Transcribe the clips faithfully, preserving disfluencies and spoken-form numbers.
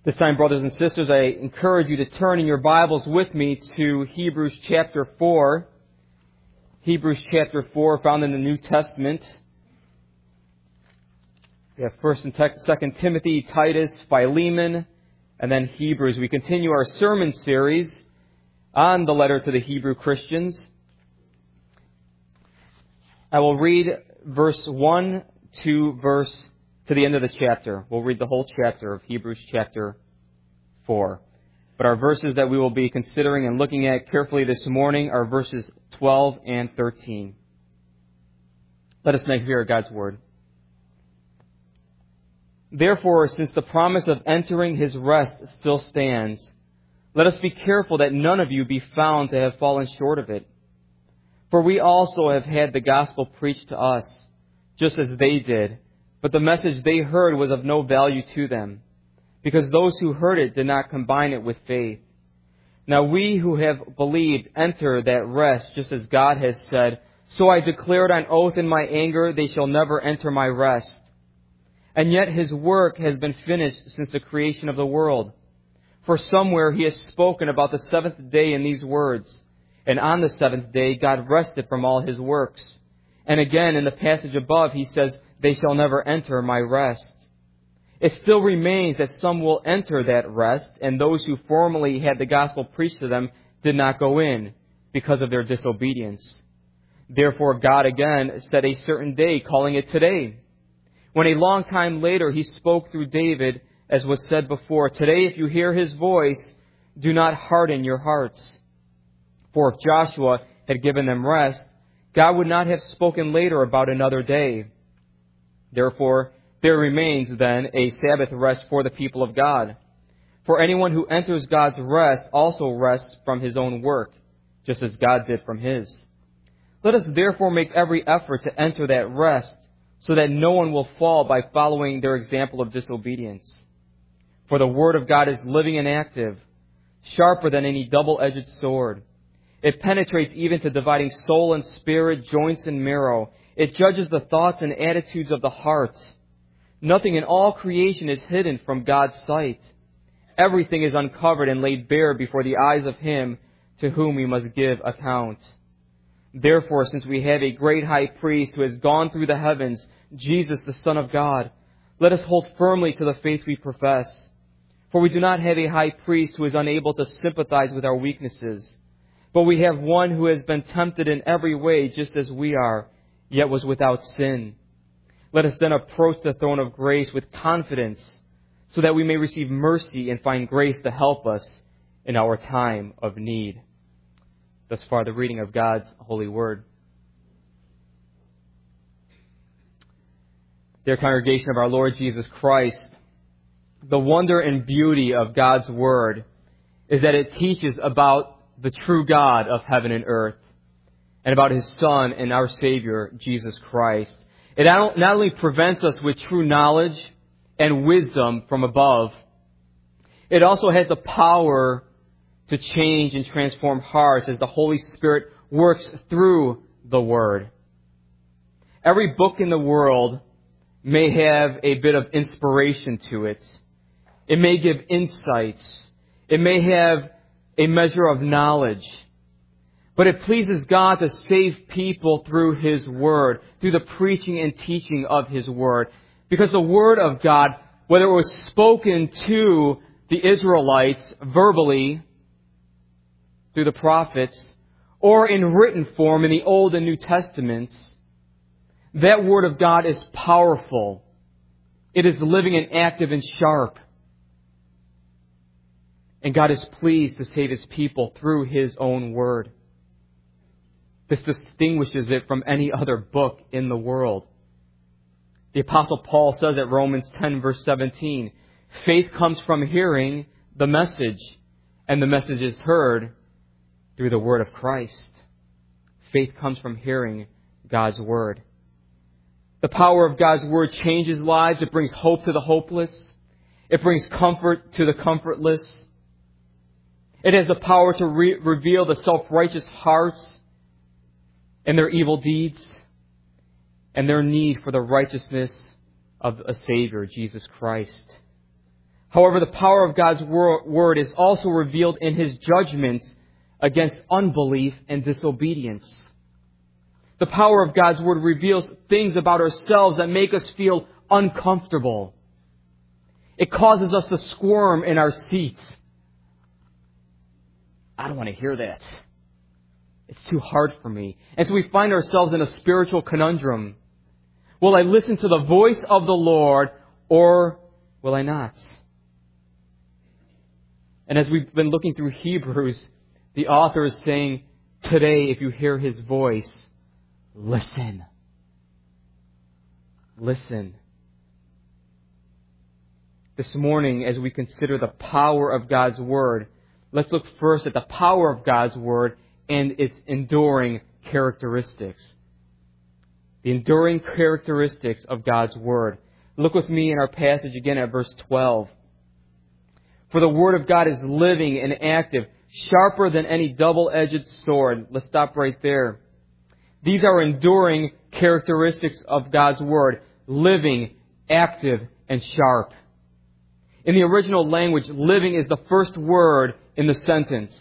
This time, brothers and sisters, I encourage you to turn in your Bibles with me to Hebrews chapter four. Hebrews chapter four, found in the New Testament. We have First and Second Timothy, Titus, Philemon, and then Hebrews. We continue our sermon series on the letter to the Hebrew Christians. I will read verse one to verse to the end of the chapter. We'll read the whole chapter of Hebrews chapter four. But our verses that we will be considering and looking at carefully this morning are verses twelve and thirteen. Let us now hear God's word. Therefore, since the promise of entering his rest still stands, let us be careful that none of you be found to have fallen short of it. For we also have had the gospel preached to us, just as they did, but the message they heard was of no value to them, because those who heard it did not combine it with faith. Now we who have believed enter that rest, just as God has said, "So I declared on oath in my anger, they shall never enter my rest." And yet his work has been finished since the creation of the world. For somewhere he has spoken about the seventh day in these words, "And on the seventh day God rested from all his works." And again in the passage above he says, "They shall never enter my rest." It still remains that some will enter that rest, and those who formerly had the gospel preached to them did not go in because of their disobedience. Therefore God again set a certain day, calling it today. When a long time later he spoke through David, as was said before, "Today if you hear his voice, do not harden your hearts." For if Joshua had given them rest, God would not have spoken later about another day. Therefore, there remains then a Sabbath rest for the people of God. For anyone who enters God's rest also rests from his own work, just as God did from his. Let us therefore make every effort to enter that rest, so that no one will fall by following their example of disobedience. For the word of God is living and active, sharper than any double-edged sword. It penetrates even to dividing soul and spirit, joints and marrow. It judges the thoughts and attitudes of the heart. Nothing in all creation is hidden from God's sight. Everything is uncovered and laid bare before the eyes of him to whom we must give account. Therefore, since we have a great high priest who has gone through the heavens, Jesus, the Son of God, let us hold firmly to the faith we profess. For we do not have a high priest who is unable to sympathize with our weaknesses, but we have one who has been tempted in every way just as we are, yet was without sin. Let us then approach the throne of grace with confidence, so that we may receive mercy and find grace to help us in our time of need. Thus far, the reading of God's holy word. Dear congregation of our Lord Jesus Christ, the wonder and beauty of God's word is that it teaches about the true God of heaven and earth, and about his Son and our Savior, Jesus Christ. It not only prevents us with true knowledge and wisdom from above, it also has the power to change and transform hearts as the Holy Spirit works through the Word. Every book in the world may have a bit of inspiration to it. It may give insights. It may have a measure of knowledge. But it pleases God to save people through his word, through the preaching and teaching of his word. Because the word of God, whether it was spoken to the Israelites verbally through the prophets, or in written form in the Old and New Testaments, that word of God is powerful. It is living and active and sharp. And God is pleased to save his people through his own word. This distinguishes it from any other book in the world. The Apostle Paul says at Romans ten, verse seventeen, "Faith comes from hearing the message, and the message is heard through the word of Christ." Faith comes from hearing God's word. The power of God's word changes lives. It brings hope to the hopeless. It brings comfort to the comfortless. It has the power to re- reveal the self-righteous hearts and their evil deeds, and their need for the righteousness of a Savior, Jesus Christ. However, the power of God's word is also revealed in His judgment against unbelief and disobedience. The power of God's word reveals things about ourselves that make us feel uncomfortable. It causes us to squirm in our seats. I don't want to hear that. It's too hard for me. And so we find ourselves in a spiritual conundrum. Will I listen to the voice of the Lord, or will I not? And as we've been looking through Hebrews, the author is saying, today, if you hear His voice, listen. Listen. This morning, as we consider the power of God's Word, let's look first at the power of God's Word and its enduring characteristics. The enduring characteristics of God's Word. Look with me in our passage again at verse twelve. For the Word of God is living and active, sharper than any double-edged sword. Let's stop right there. These are enduring characteristics of God's Word. Living, active, and sharp. In the original language, living is the first word in the sentence.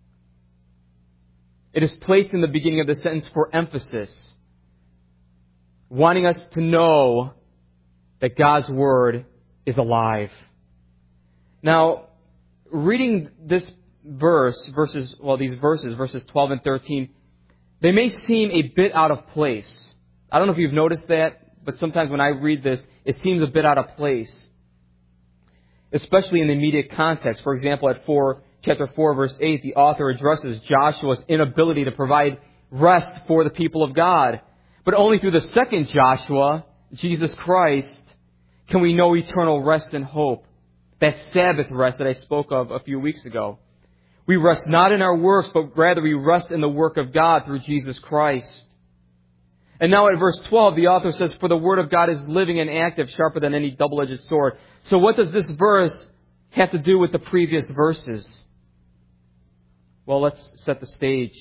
It is placed in the beginning of the sentence for emphasis, wanting us to know that God's Word is alive. Now, reading this verse, verses, well, these verses, verses twelve and thirteen, they may seem a bit out of place. I don't know if you've noticed that, but sometimes when I read this, it seems a bit out of place, especially in the immediate context. For example, at four, chapter four, verse eight, the author addresses Joshua's inability to provide rest for the people of God. But only through the second Joshua, Jesus Christ, can we know eternal rest and hope. That Sabbath rest that I spoke of a few weeks ago. We rest not in our works, but rather we rest in the work of God through Jesus Christ. And now at verse twelve, the author says, for the Word of God is living and active, sharper than any double-edged sword. So what does this verse have to do with the previous verses? Well, let's set the stage.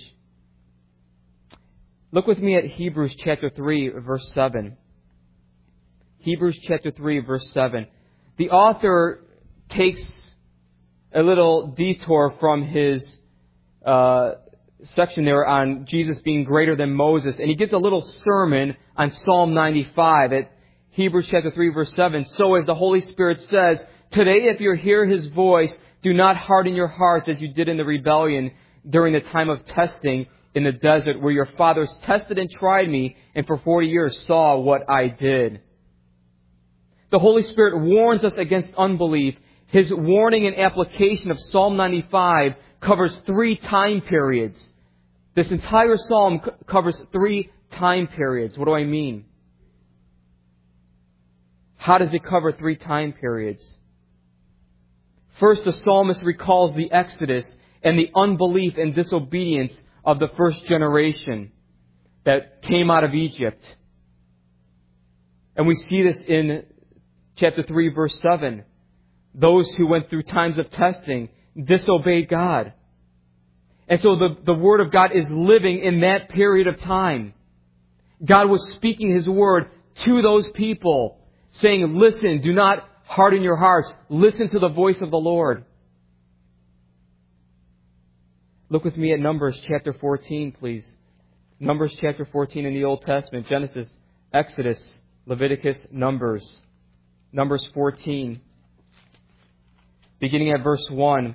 Look with me at Hebrews chapter three, verse seven. Hebrews chapter three, verse seven. The author takes a little detour from his uh, section there on Jesus being greater than Moses, and he gives a little sermon on Psalm ninety-five at Hebrews chapter three, verse seven. So as the Holy Spirit says, today if you hear His voice, do not harden your hearts as you did in the rebellion during the time of testing in the desert, where your fathers tested and tried me, and for forty years saw what I did. The Holy Spirit warns us against unbelief. His warning and application of Psalm ninety-five covers three time periods. This entire psalm c- covers three time periods. What do I mean? How does it cover three time periods? First, the psalmist recalls the Exodus and the unbelief and disobedience of the first generation that came out of Egypt. And we see this in chapter three, verse seven. Those who went through times of testing disobeyed God. And so the, the Word of God is living in that period of time. God was speaking His Word to those people, saying, listen, do not harden your hearts. Listen to the voice of the Lord. Look with me at Numbers chapter fourteen, please. Numbers chapter fourteen in the Old Testament. Genesis, Exodus, Leviticus, Numbers. Numbers fourteen. Beginning at verse one.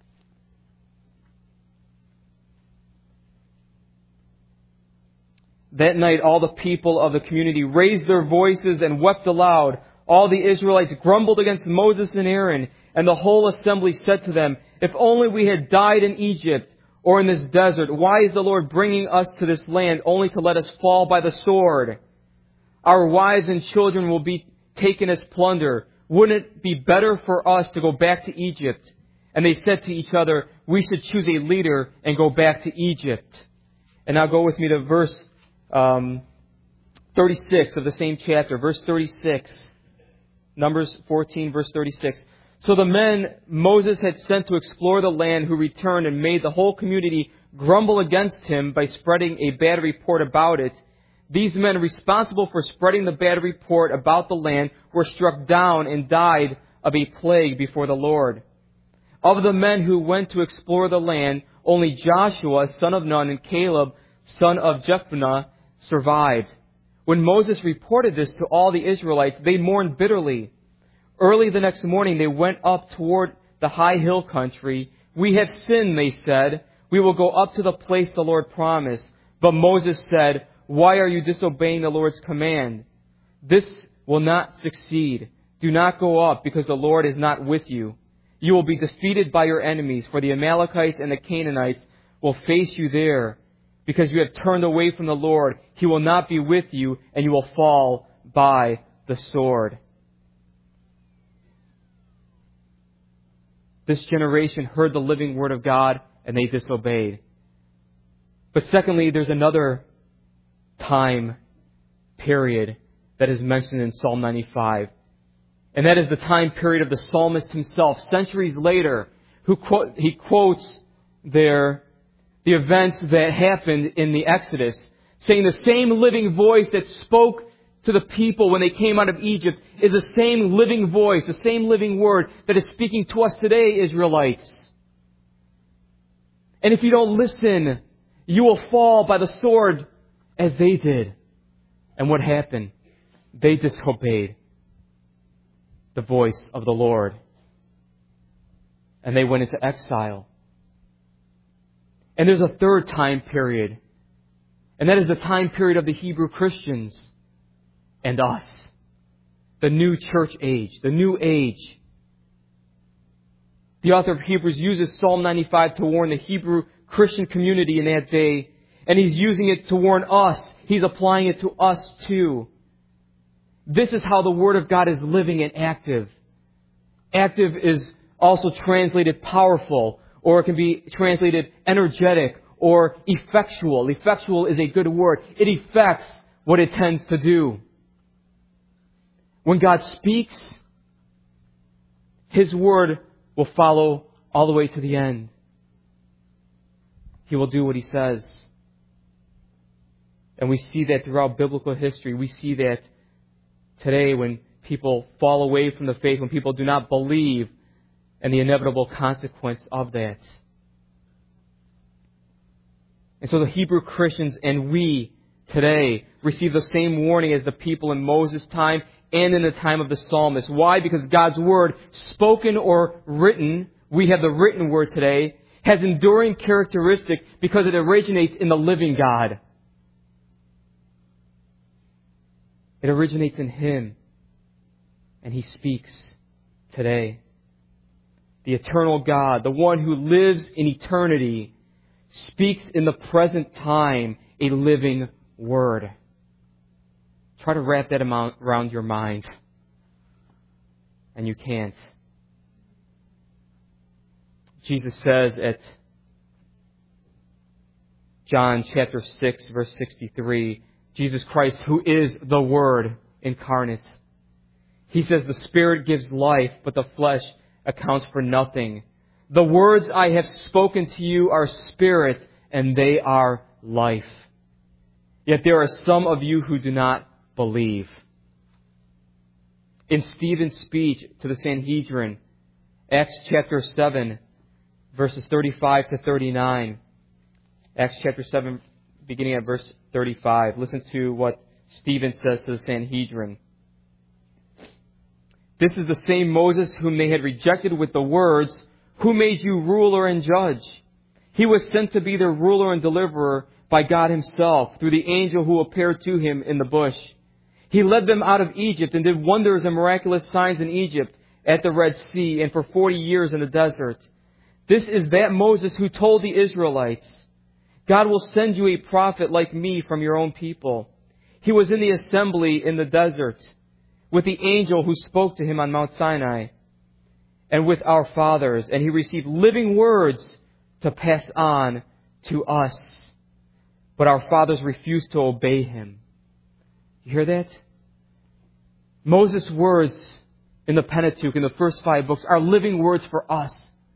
That night all the people of the community raised their voices and wept aloud. All the Israelites grumbled against Moses and Aaron, and the whole assembly said to them, if only we had died in Egypt or in this desert. Why is the Lord bringing us to this land only to let us fall by the sword? Our wives and children will be taken as plunder. Wouldn't it be better for us to go back to Egypt? And they said to each other, we should choose a leader and go back to Egypt. And now go with me to verse um, thirty-six of the same chapter. Verse thirty-six. Numbers fourteen, verse thirty-six. So the men Moses had sent to explore the land who returned and made the whole community grumble against him by spreading a bad report about it. These men responsible for spreading the bad report about the land were struck down and died of a plague before the Lord. Of the men who went to explore the land, only Joshua, son of Nun, and Caleb, son of Jephunneh, survived. When Moses reported this to all the Israelites, they mourned bitterly. Early the next morning, they went up toward the high hill country. We have sinned, they said. We will go up to the place the Lord promised. But Moses said, why are you disobeying the Lord's command? This will not succeed. Do not go up, because the Lord is not with you. You will be defeated by your enemies, for the Amalekites and the Canaanites will face you there. Because you have turned away from the Lord, He will not be with you, and you will fall by the sword. This generation heard the living word of God, and they disobeyed. But secondly, there's another time period that is mentioned in Psalm ninety-five. And that is the time period of the psalmist himself, centuries later, who quote, he quotes there the events that happened in the Exodus, saying the same living voice that spoke to the people when they came out of Egypt is the same living voice, the same living word that is speaking to us today, Israelites. And if you don't listen, you will fall by the sword as they did. And what happened? They disobeyed the voice of the Lord. And they went into exile. And there's a third time period. And that is the time period of the Hebrew Christians and us. The new church age, the new age. The author of Hebrews uses Psalm ninety-five to warn the Hebrew Christian community in that day. And he's using it to warn us. He's applying it to us too. This is how the Word of God is living and active. Active is also translated powerful, or it can be translated energetic or effectual. Effectual is a good word. It effects what it tends to do. When God speaks, His Word will follow all the way to the end. He will do what He says. And we see that throughout biblical history. We see that today when people fall away from the faith, when people do not believe, and the inevitable consequence of that. And so the Hebrew Christians and we today receive the same warning as the people in Moses' time and in the time of the psalmist. Why? Because God's Word, spoken or written, we have the written Word today, has enduring characteristic because it originates in the living God. It originates in Him, and He speaks today. The eternal God, the one who lives in eternity, speaks in the present time a living Word. Try to wrap that around your mind, and you can't. Jesus says at John chapter six, verse sixty-three, Jesus Christ, who is the Word incarnate. He says, the Spirit gives life, but the flesh accounts for nothing. The words I have spoken to you are spirit, and they are life. Yet there are some of you who do not believe. In Stephen's speech to the Sanhedrin, Acts chapter seven, verses thirty-five to thirty-nine. Acts chapter seven, beginning at verse thirty-five. Listen to what Stephen says to the Sanhedrin. This is the same Moses whom they had rejected with the words, who made you ruler and judge? He was sent to be their ruler and deliverer by God Himself through the angel who appeared to him in the bush. He led them out of Egypt and did wonders and miraculous signs in Egypt, at the Red Sea, and for forty years in the desert. This is that Moses who told the Israelites, God will send you a prophet like me from your own people. He was in the assembly in the desert with the angel who spoke to him on Mount Sinai and with our fathers, and he received living words to pass on to us. But our fathers refused to obey him. You hear that? Moses' words in the Pentateuch, in the first five books, are living words for us.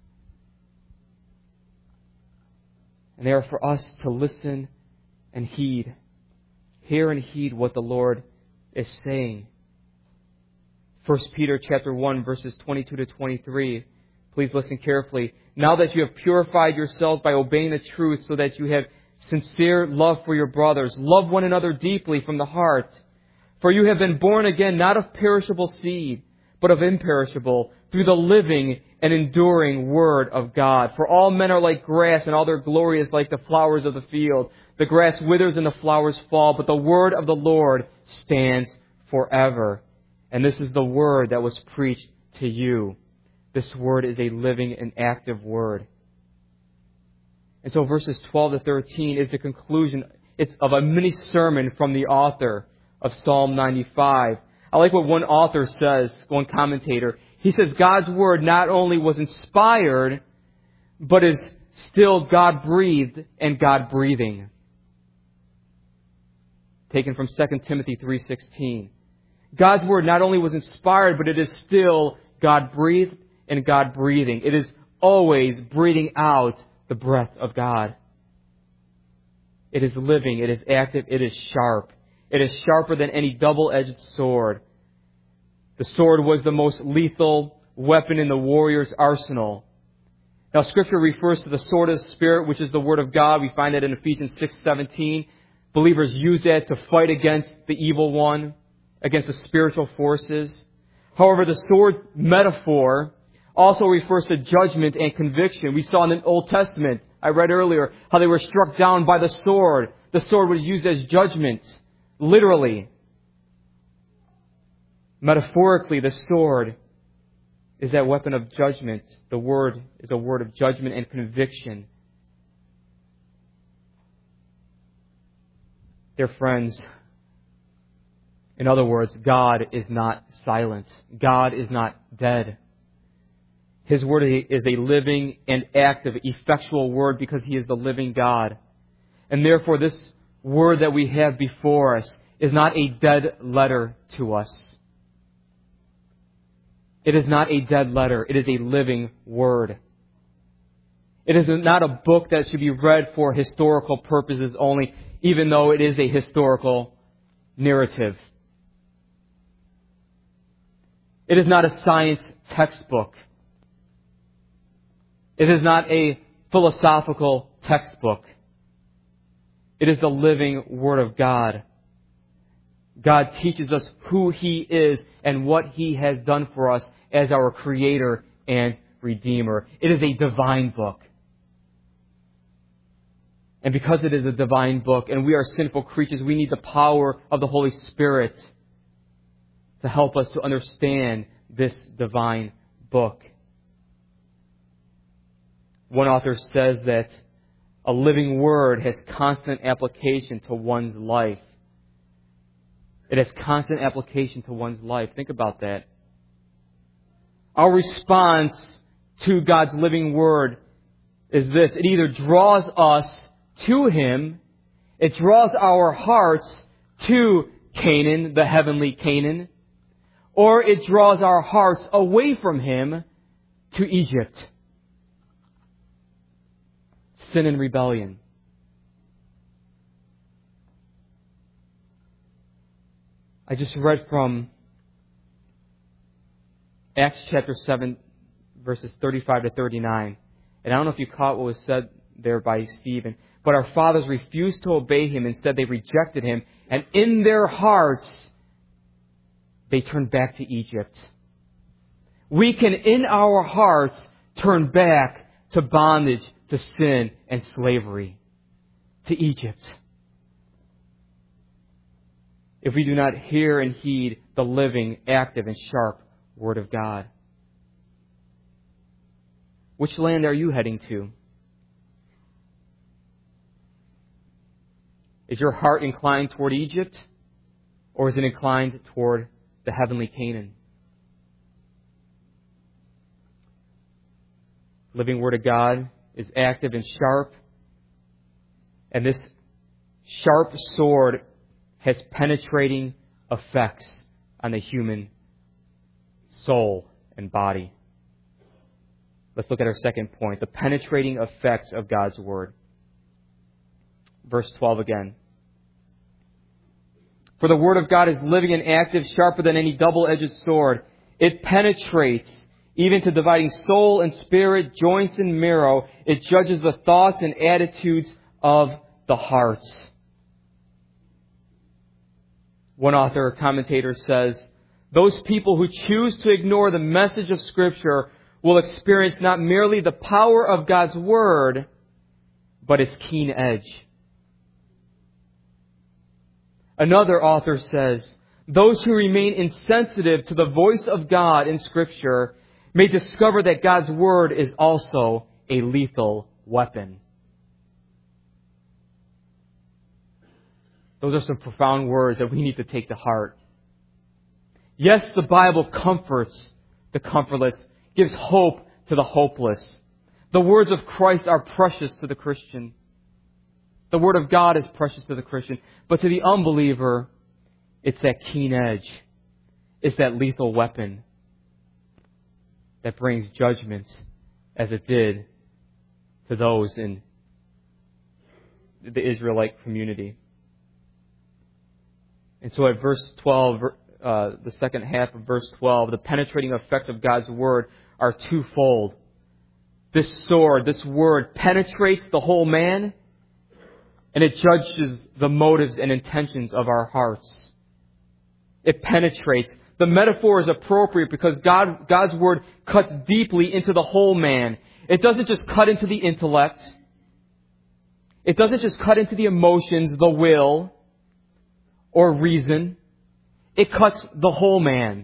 And they are for us to listen and heed. Hear and heed what the Lord is saying. First Peter chapter one, verses twenty-two to twenty-three. Please listen carefully. Now that you have purified yourselves by obeying the truth, so that you have sincere love for your brothers, love one another deeply from the heart. For you have been born again, not of perishable seed, but of imperishable, through the living and enduring Word of God. For all men are like grass, and all their glory is like the flowers of the field. The grass withers and the flowers fall, but the Word of the Lord stands forever. And this is the Word that was preached to you. This Word is a living and active Word. And so verses twelve to thirteen is the conclusion it's of a mini sermon from the author of Psalm ninety-five. I like what one author says, one commentator. He says God's Word not only was inspired, but is still God-breathed and God-breathing. Taken from Second Timothy three sixteen. God's Word not only was inspired, but it is still God-breathed and God-breathing. It is always breathing out the breath of God. It is living, it is active, it is sharp. It is sharper than any double-edged sword. The sword was the most lethal weapon in the warrior's arsenal. Now, Scripture refers to the sword of the Spirit, which is the Word of God. We find that in Ephesians six seventeen. Believers use that to fight against the evil one, against the spiritual forces. However, the sword metaphor also refers to judgment and conviction. We saw in the Old Testament, I read earlier, how they were struck down by the sword. The sword was used as judgment, literally. Metaphorically, the sword is that weapon of judgment. The word is a word of judgment and conviction. Dear friends, in other words, God is not silent. God is not dead. His Word is a living and active, effectual Word because He is the living God. And therefore, this Word that we have before us is not a dead letter to us. It is not a dead letter. It is a living Word. It is not a book that should be read for historical purposes only, even though it is a historical narrative. It is not a science textbook. It is not a philosophical textbook. It is the living Word of God. God teaches us who He is and what He has done for us as our Creator and Redeemer. It is a divine book. And because it is a divine book and we are sinful creatures, we need the power of the Holy Spirit to help us to understand this divine book. One author says that a living Word has constant application to one's life. It has constant application to one's life. Think about that. Our response to God's living Word is this. It either draws us to Him, it draws our hearts to Canaan, the heavenly Canaan, or it draws our hearts away from Him to Egypt. Sin and rebellion. I just read from Acts chapter seven, verses thirty-five to thirty-nine. And I don't know if you caught what was said there by Stephen. But our fathers refused to obey Him. Instead, they rejected Him. And in their hearts, they turned back to Egypt. We can, in our hearts, turn back to bondage, to sin and slavery, to Egypt, if we do not hear and heed the living, active, and sharp Word of God. Which land are you heading to? Is your heart inclined toward Egypt, or is it inclined toward the heavenly Canaan? Living Word of God is active and sharp, and this sharp sword has penetrating effects on the human soul and body. Let's look at our second point, the penetrating effects of God's Word. Verse twelve again. For the Word of God is living and active, sharper than any double-edged sword. It penetrates even to dividing soul and spirit, joints and marrow. It judges the thoughts and attitudes of the heart. One author or commentator says, those people who choose to ignore the message of Scripture will experience not merely the power of God's Word, but its keen edge. Another author says, those who remain insensitive to the voice of God in Scripture may discover that God's Word is also a lethal weapon. Those are some profound words that we need to take to heart. Yes, the Bible comforts the comfortless, gives hope to the hopeless. The words of Christ are precious to the Christian. The Word of God is precious to the Christian. But to the unbeliever, it's that keen edge. It's that lethal weapon that brings judgment, as it did to those in the Israelite community. And so at verse twelve, uh, the second half of verse twelve, the penetrating effects of God's Word are twofold. This sword, this Word, penetrates the whole man, and it judges the motives and intentions of our hearts. It penetrates. The metaphor is appropriate because God, God's Word cuts deeply into the whole man. It doesn't just cut into the intellect. It doesn't just cut into the emotions, the will, or reason. It cuts the whole man.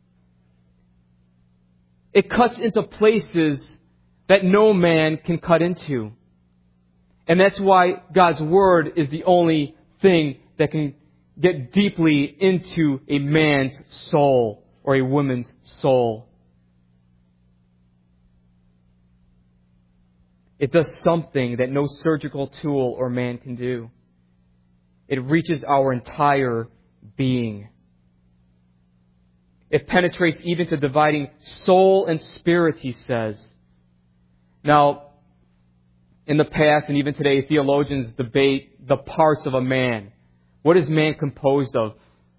It cuts into places that no man can cut into. And that's why God's Word is the only thing that can get deeply into a man's soul or a woman's soul. It does something that no surgical tool or man can do. It reaches our entire being. It penetrates even to dividing soul and spirit, he says. Now, in the past and even today, theologians debate the parts of a man. What is man composed of?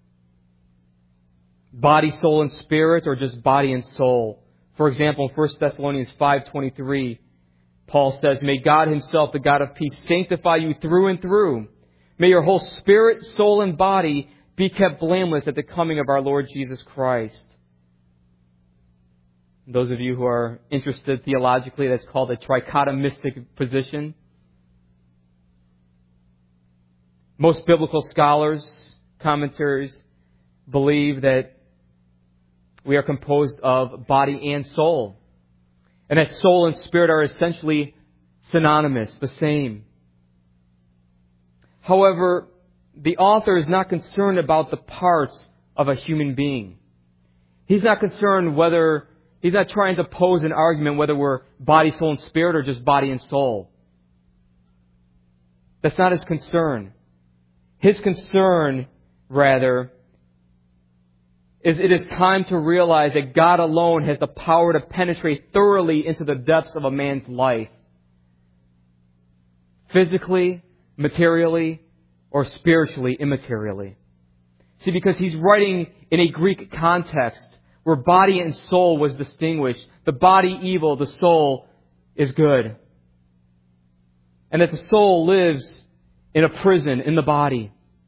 Body, soul, and spirit, or just body and soul? For example, in First Thessalonians five twenty-three, Paul says, may God Himself, the God of peace, sanctify you through and through. May your whole spirit, soul, and body be kept blameless at the coming of our Lord Jesus Christ. Those of you who are interested theologically, that's called a trichotomistic position. Most biblical scholars, commentaries, believe that we are composed of body and soul. And that soul and spirit are essentially synonymous, the same. However, the author is not concerned about the parts of a human being. He's not concerned whether, he's not trying to pose an argument whether we're body, soul, and spirit or just body and soul. That's not his concern. His concern, rather, is it is time to realize that God alone has the power to penetrate thoroughly into the depths of a man's life. Physically, materially, or spiritually, immaterially. See, because he's writing in a Greek context where body and soul was distinguished. The body evil, the soul is good. And that the soul lives in a prison in the body.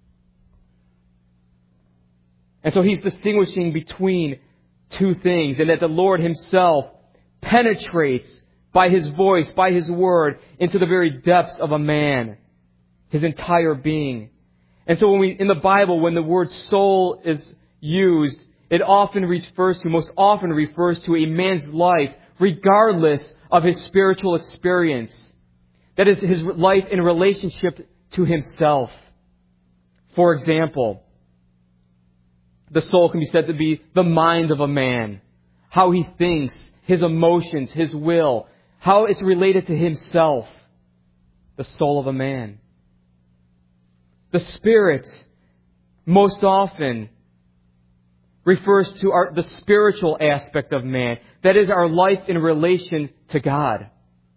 And so he's distinguishing between two things, and that the Lord Himself penetrates by His voice, by His Word, into the very depths of a man, his entire being. And so when we, in the Bible, when the word soul is used, it often refers to, most often refers to a man's life, regardless of his spiritual experience. That is, his life in relationship to himself. For example, the soul can be said to be the mind of a man. How he thinks, his emotions, his will, how it's related to himself. The soul of a man. The spirit, most often, refers to our, the spiritual aspect of man. That is our life in relation to God.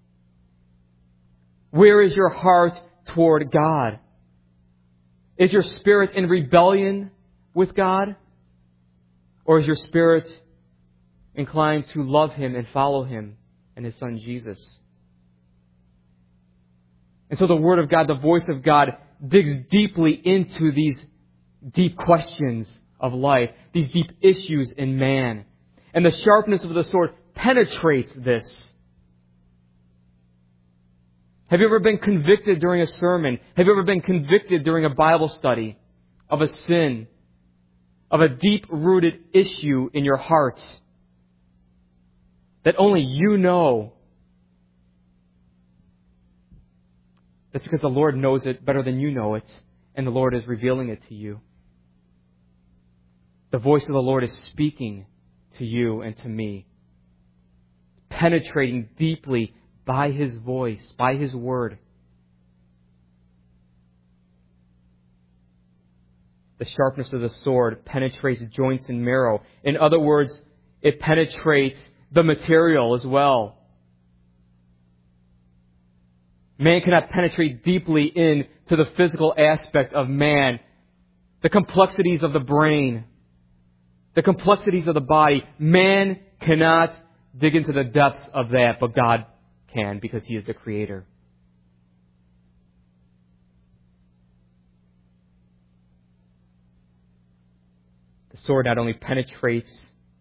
Where is your heart toward God? Is your spirit in rebellion with God? Or is your spirit inclined to love Him and follow Him and His Son Jesus. And so the Word of God, the voice of God, digs deeply into these deep questions of life, these deep issues in man. And the sharpness of the sword penetrates this. Have you ever been convicted during a sermon? Have you ever been convicted during a Bible study of a sin, of a deep-rooted issue in your heart that only you know? That's because the Lord knows it better than you know it, and the Lord is revealing it to you. The voice of the Lord is speaking to you and to me, penetrating deeply by His voice, by His Word. The sharpness of the sword penetrates joints and marrow. In other words, it penetrates the material as well. Man cannot penetrate deeply into the physical aspect of man, the complexities of the brain, the complexities of the body. Man cannot dig into the depths of that, but God can, because He is the Creator. The sword not only penetrates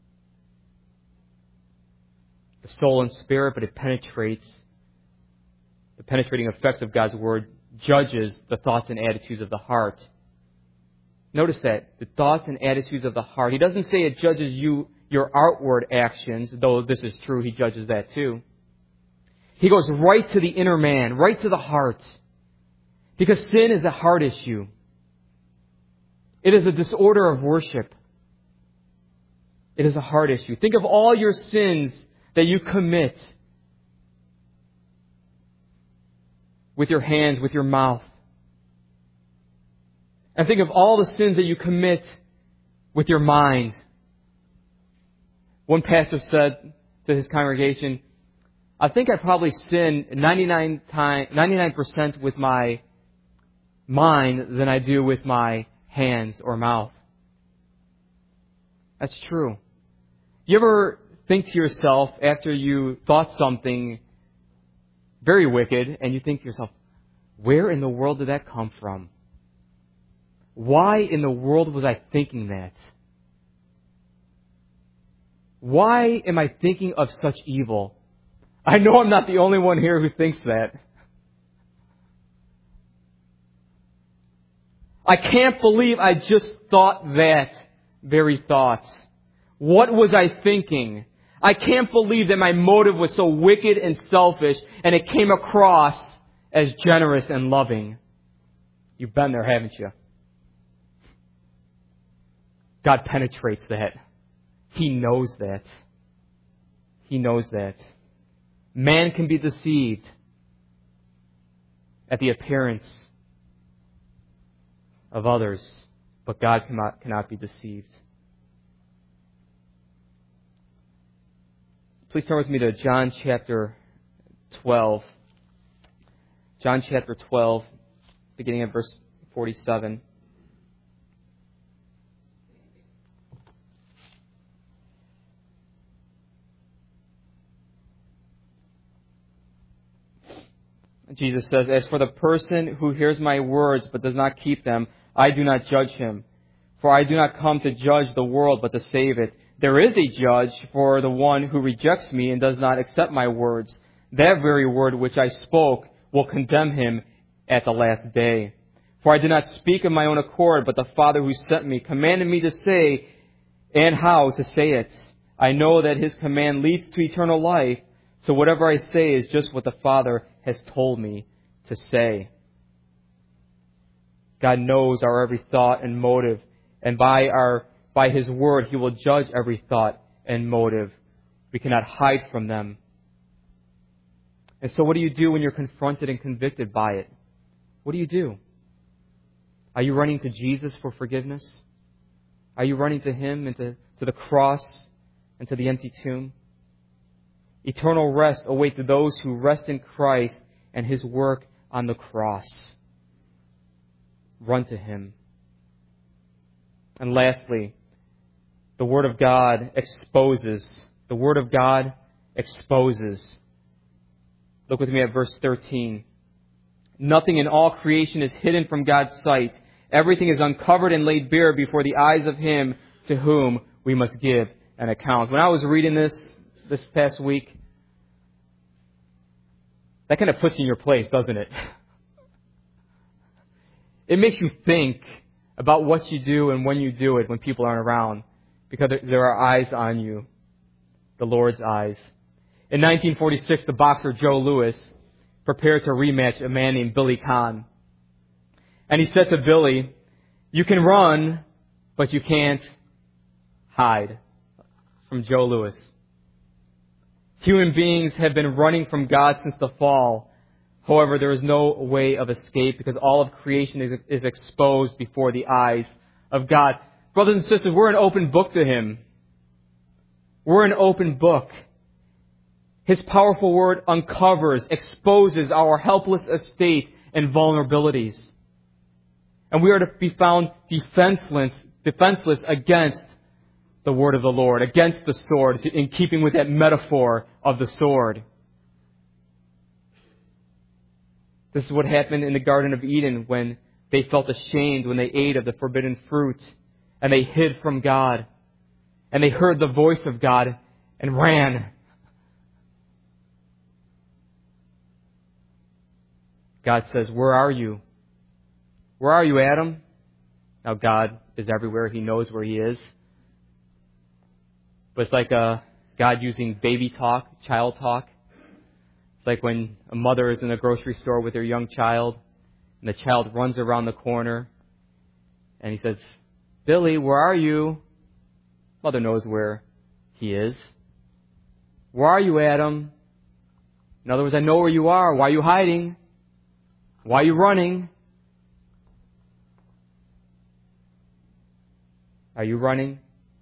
the soul and spirit, but it penetrates the penetrating effects of God's Word, judges the thoughts and attitudes of the heart. Notice that, the thoughts and attitudes of the heart. He doesn't say it judges you, your outward actions, though this is true, He judges that too. He goes right to the inner man, right to the heart. Because sin is a heart issue. It is a disorder of worship. It is a heart issue. Think of all your sins that you commit with your hands, with your mouth. And think of all the sins that you commit with your mind. One pastor said to his congregation, I think I probably sin ninety-nine times, ninety-nine percent with my mind than I do with my hands or mouth. That's true. You ever think to yourself after you thought something very wicked, and you think to yourself, where in the world did that come from? Why in the world was I thinking that? Why am I thinking of such evil? I know I'm not the only one here who thinks that. I can't believe I just thought that very thought. What was I thinking? I can't believe that my motive was so wicked and selfish, and it came across as generous and loving. You've been there, haven't you? God penetrates that. He knows that. He knows that. Man can be deceived at the appearance of others, but God cannot, cannot be deceived. Please turn with me to John chapter twelve. John chapter twelve, beginning at verse forty-seven. Jesus says, as for the person who hears my words but does not keep them, I do not judge him. For I do not come to judge the world, but to save it. There is a judge for the one who rejects me and does not accept my words. That very word which I spoke will condemn him at the last day. For I did not speak of my own accord, but the Father who sent me commanded me to say and how to say it. I know that His command leads to eternal life, so whatever I say is just what the Father has told me to say. God knows our every thought and motive, and by our by His word He will judge every thought and motive. We cannot hide from them. And so what do you do when you're confronted and convicted by it? What do you do? Are you running to Jesus for forgiveness? Are you running to Him and to, to the cross and to the empty tomb? Eternal rest awaits those who rest in Christ and His work on the cross. Run to Him. And lastly, the Word of God exposes The Word of God exposes. Look with me at verse thirteen. Nothing in all creation is hidden from God's sight. Everything is uncovered and laid bare before the eyes of Him to whom we must give an account. When I was reading this this past week, that kind of puts you in your place, doesn't it? It makes you think about what you do and when you do it when people aren't around, because there are eyes on you, the Lord's eyes. In nineteen forty-six, the boxer Joe Louis prepared to rematch a man named Billy Conn. And he said to Billy, "You can run, but you can't hide." From Joe Louis. Human beings have been running from God since the fall. However, there is no way of escape because all of creation is, is exposed before the eyes of God. Brothers and sisters, we're an open book to Him. We're an open book. His powerful word uncovers, exposes our helpless estate and vulnerabilities. And we are to be found defenseless, defenseless against the word of the Lord, against the sword, in keeping with that metaphor of the sword. This is what happened in the Garden of Eden when they felt ashamed when they ate of the forbidden fruit and they hid from God and they heard the voice of God and ran. God says, "Where are you? Where are you, Adam?" Now God is everywhere. He knows where He is. But it's like uh, God using baby talk, child talk. It's like when a mother is in a grocery store with her young child, and the child runs around the corner, and he says, "Billy, where are you?" Mother knows where he is. "Where are you, Adam?" In other words, I know where you are. Why are you hiding? Why are you running? Are you running?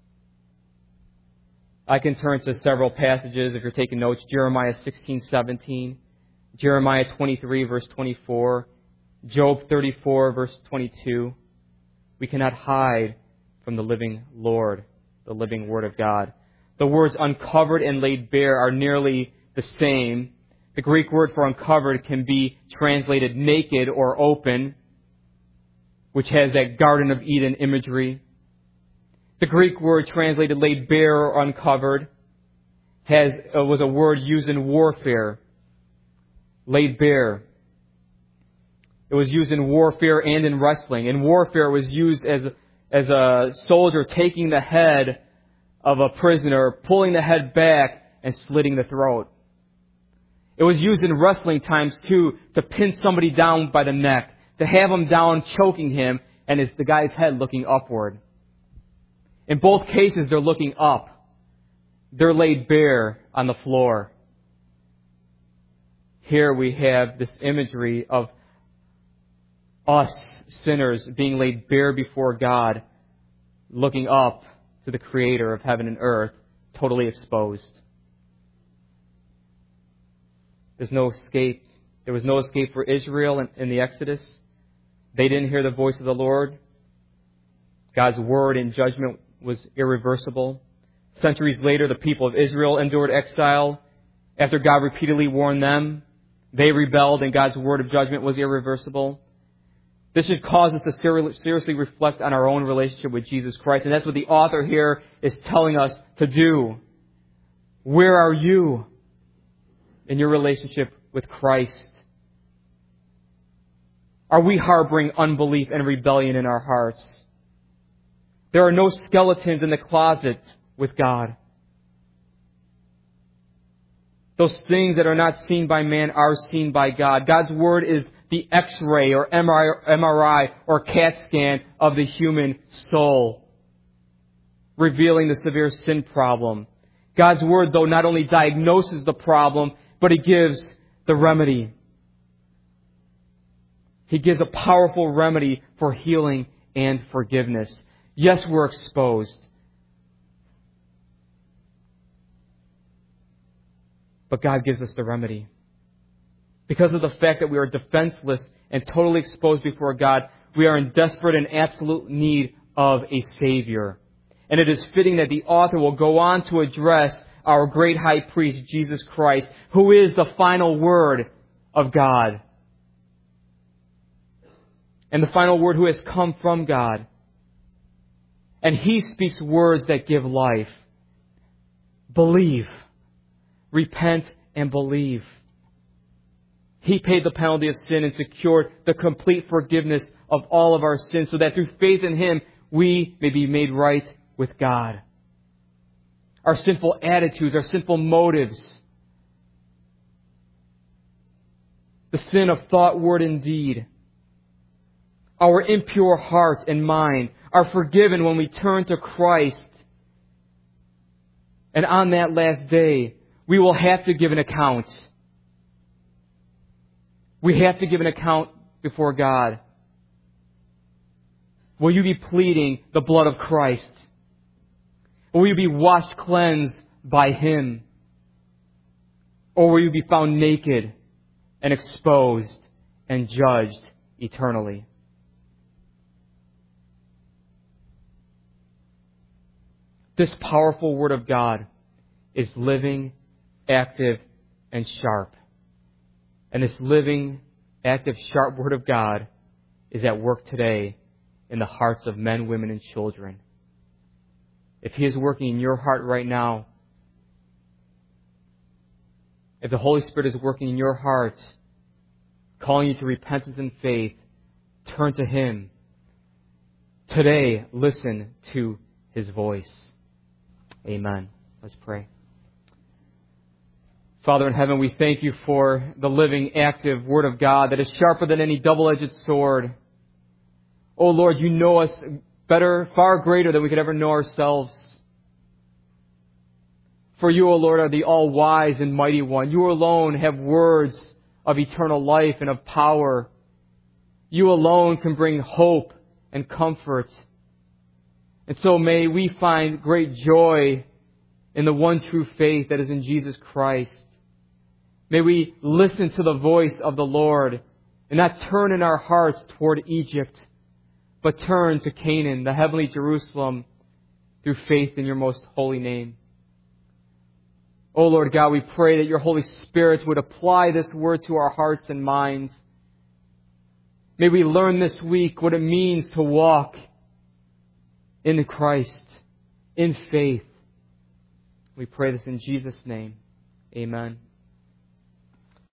I can turn to several passages if you're taking notes. Jeremiah sixteen seventeen, Jeremiah twenty-three, verse twenty-four, Job thirty-four, verse twenty-two. We cannot hide from the living Lord, the living Word of God. The words uncovered and laid bare are nearly the same. The Greek word for uncovered can be translated naked or open, which has that Garden of Eden imagery. The Greek word translated laid bare or uncovered has uh, was a word used in warfare. Laid bare. It was used in warfare and in wrestling. In warfare, it was used as as a soldier taking the head of a prisoner, pulling the head back, and slitting the throat. It was used in wrestling times too to pin somebody down by the neck, to have him down, choking him, and it's the guy's head looking upward. In both cases, they're looking up. They're laid bare on the floor. Here we have this imagery of us, sinners, being laid bare before God, looking up to the Creator of heaven and earth, totally exposed. There's no escape. There was no escape for Israel in, in the Exodus. They didn't hear the voice of the Lord. God's word in judgment was irreversible. Centuries later, the people of Israel endured exile. After God repeatedly warned them, they rebelled and God's word of judgment was irreversible. This should cause us to seriously reflect on our own relationship with Jesus Christ. And that's what the author here is telling us to do. Where are you in your relationship with Christ? Are we harboring unbelief and rebellion in our hearts? There are no skeletons in the closet with God. Those things that are not seen by man are seen by God. God's Word is the X-ray or M R I or CAT scan of the human soul, revealing the severe sin problem. God's Word, though, not only diagnoses the problem, but it gives the remedy. He gives a powerful remedy for healing and forgiveness. Yes, we're exposed. But God gives us the remedy. Because of the fact that we are defenseless and totally exposed before God, we are in desperate and absolute need of a Savior. And it is fitting that the author will go on to address our great high priest, Jesus Christ, who is the final word of God. And the final word who has come from God. And He speaks words that give life. Believe. Repent and believe. He paid the penalty of sin and secured the complete forgiveness of all of our sins so that through faith in Him we may be made right with God. Our sinful attitudes, our sinful motives, the sin of thought, word, and deed, our impure heart and mind are forgiven when we turn to Christ. And on that last day, we will have to give an account. We have to give an account before God. Will you be pleading the blood of Christ? Will you be washed, cleansed by Him? Or will you be found naked and exposed and judged eternally? This powerful Word of God is living, active, and sharp. And this living, active, sharp Word of God is at work today in the hearts of men, women, and children. If He is working in your heart right now, if the Holy Spirit is working in your heart, calling you to repentance and faith, turn to Him. Today, listen to His voice. Amen. Let's pray. Father in heaven, we thank You for the living, active Word of God that is sharper than any double-edged sword. Oh Lord, You know us better, far greater than we could ever know ourselves. For You, O Lord, are the all-wise and mighty one. You alone have words of eternal life and of power. You alone can bring hope and comfort. And so may we find great joy in the one true faith that is in Jesus Christ. May we listen to the voice of the Lord and not turn in our hearts toward Egypt, but turn to Canaan, the heavenly Jerusalem, through faith in Your most holy name. Oh Lord God, we pray that Your Holy Spirit would apply this word to our hearts and minds. May we learn this week what it means to walk in Christ, in faith. We pray this in Jesus' name. Amen.